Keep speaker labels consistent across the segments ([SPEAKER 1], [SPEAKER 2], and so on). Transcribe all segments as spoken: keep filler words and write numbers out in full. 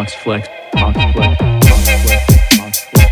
[SPEAKER 1] Mox Flex, Mox Flex, Mox Flex, Mox Flex, Mox Flex.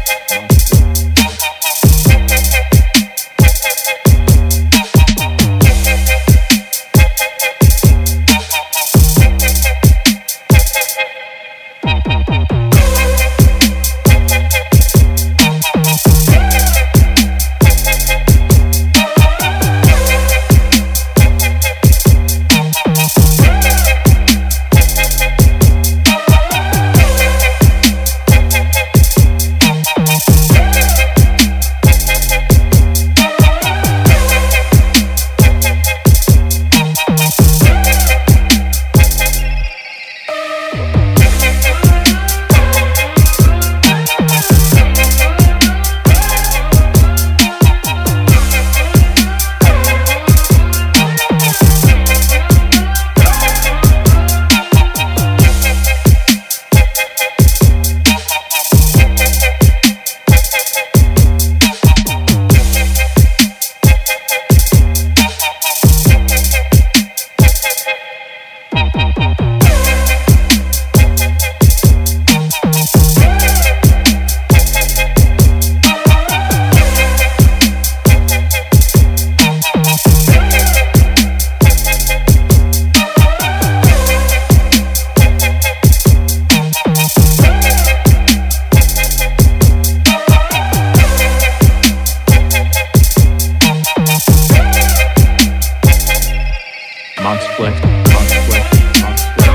[SPEAKER 1] Mox Flex, Mox Flex, Mox Flex.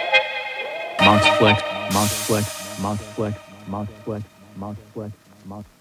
[SPEAKER 1] Mox Flex, Mox Flex, Mox Flex, Mox Flex, Mox Flex, Mox